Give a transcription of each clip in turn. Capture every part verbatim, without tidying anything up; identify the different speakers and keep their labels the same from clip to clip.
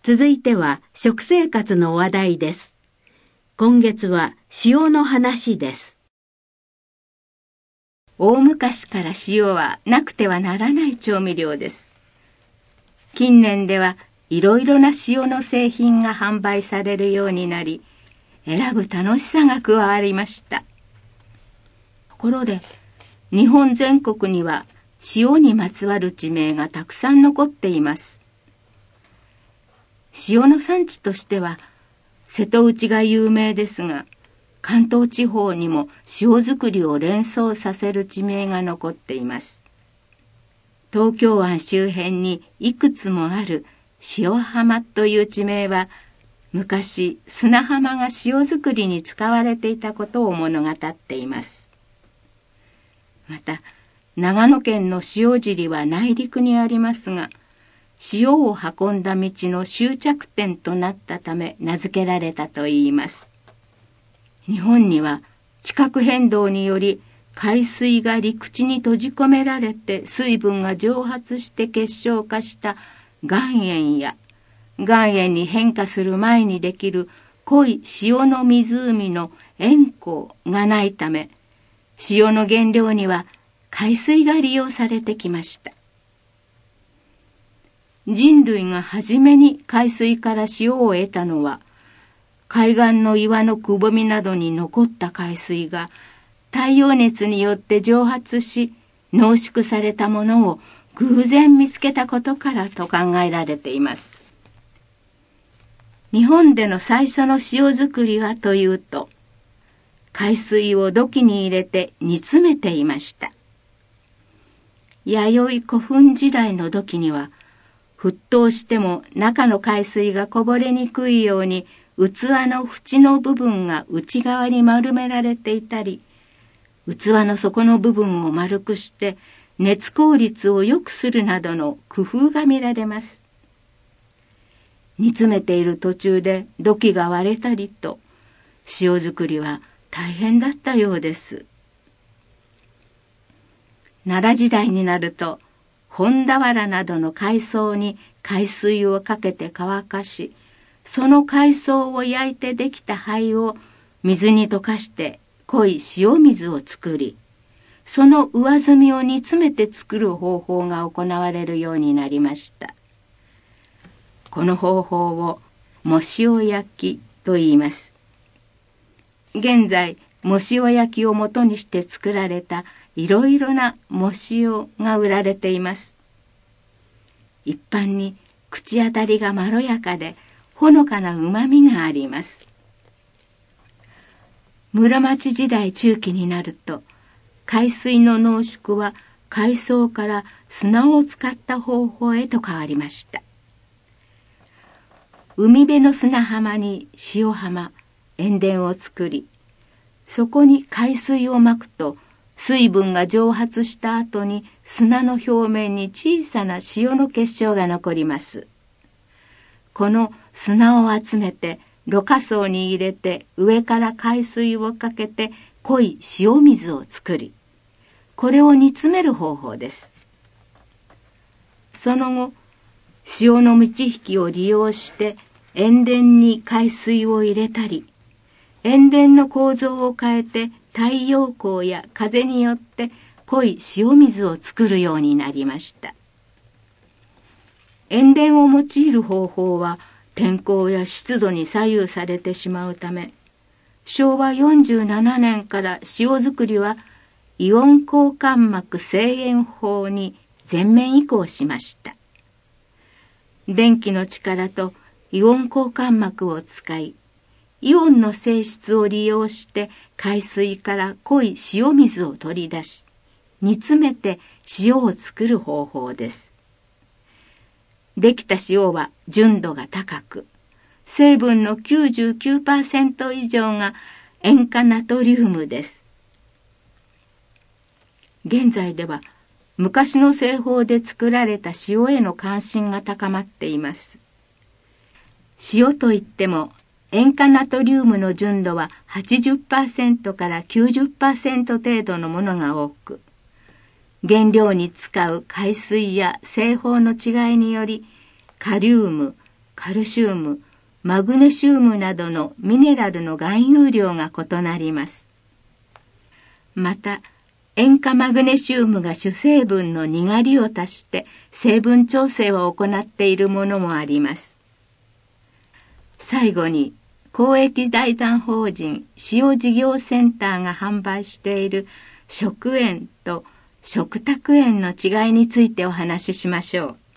Speaker 1: 続いては食生活の話題です。今月は塩の話です。
Speaker 2: 大昔から塩はなくてはならない調味料です。近年ではいろいろな塩の製品が販売されるようになり、選ぶ楽しさが加わりました。ところで、日本全国には塩にまつわる地名がたくさん残っています。塩の産地としては瀬戸内が有名ですが、関東地方にも塩作りを連想させる地名が残っています。東京湾周辺にいくつもある塩浜という地名は、昔砂浜が塩作りに使われていたことを物語っています。また長野県の塩尻は内陸にありますが、塩を運んだ道の終着点となったため名付けられたといいます。日本には地殻変動により海水が陸地に閉じ込められて水分が蒸発して結晶化した岩塩や、岩塩に変化する前にできる濃い塩の湖の塩湖がないため、塩の原料には海水が利用されてきました。人類が初めに海水から塩を得たのは、海岸の岩のくぼみなどに残った海水が太陽熱によって蒸発し濃縮されたものを偶然見つけたことからと考えられています。日本での最初の塩作りはというと、海水を土器に入れて煮詰めていました。弥生古墳時代の土器には、沸騰しても中の海水がこぼれにくいように器の縁の部分が内側に丸められていたり、器の底の部分を丸くして熱効率を良くするなどの工夫が見られます。煮詰めている途中で土器が割れたりと、塩作りは大変だったようです。奈良時代になると、本俵などの海藻に海水をかけて乾かし、その海藻を焼いてできた灰を水に溶かして濃い塩水を作り、その上澄みを煮詰めて作る方法が行われるようになりました。この方法を藻塩焼きと言います。現在、藻塩焼きを元にして作られたいろいろな藻塩が売られています。一般に口当たりがまろやかでほのかなうまみがあります。室町時代中期になると、海水の濃縮は海藻から砂を使った方法へと変わりました。海辺の砂浜に塩浜、塩田を作り、そこに海水をまくと、水分が蒸発した後に砂の表面に小さな塩の結晶が残ります。この砂を集めてろ過槽に入れて上から海水をかけて濃い塩水を作り、これを煮詰める方法です。その後、塩の満ち引きを利用して塩田に海水を入れたり、塩田の構造を変えて太陽光や風によって濃い塩水を作るようになりました。塩田を用いる方法は天候や湿度に左右されてしまうため、しょうわよんじゅうななねんから塩作りはイオン交換膜精塩法に全面移行しました。電気の力とイオン交換膜を使い、イオンの性質を利用して海水から濃い塩水を取り出し、煮詰めて塩を作る方法です。できた塩は純度が高く、成分の きゅうじゅうきゅうパーセント 以上が塩化ナトリウムです。現在では昔の製法で作られた塩への関心が高まっています。塩といっても塩化ナトリウムの純度は はちじゅっパーセント から きゅうじゅっパーセント 程度のものが多く、原料に使う海水や製法の違いによりカリウム、 カルシウム、マグネシウムなどのミネラルの含有量が異なります。また、塩化マグネシウムが主成分のにがりを足して成分調整を行っているものもあります。最後に、公益財団法人塩事業センターが販売している食塩と食卓塩の違いについてお話ししましょう。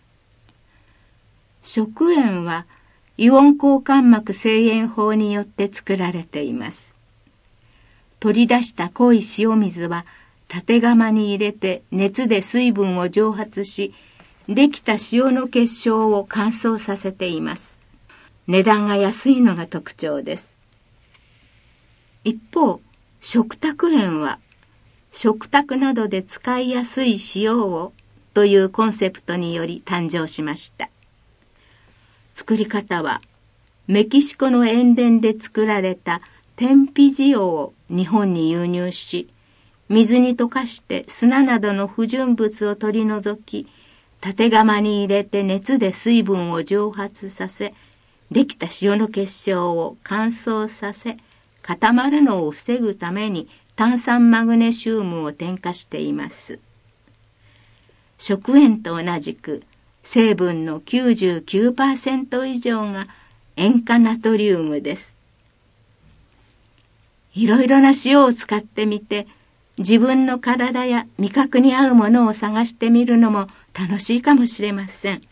Speaker 2: 食塩はイオン交換膜精塩法によって作られています。取り出した濃い塩水は縦釜に入れて熱で水分を蒸発し、できた塩の結晶を乾燥させています。値段が安いのが特徴です。一方、食卓塩は食卓などで使いやすい塩をというコンセプトにより誕生しました。作り方はメキシコの塩田で作られた天日塩を日本に輸入し、水に溶かして砂などの不純物を取り除き、縦釜に入れて熱で水分を蒸発させ、できた塩の結晶を乾燥させ、固まるのを防ぐために炭酸マグネシウムを添加しています。食塩と同じく成分の きゅうじゅうきゅうパーセント 以上が塩化ナトリウムです。いろいろな塩を使ってみて、自分の体や味覚に合うものを探してみるのも楽しいかもしれません。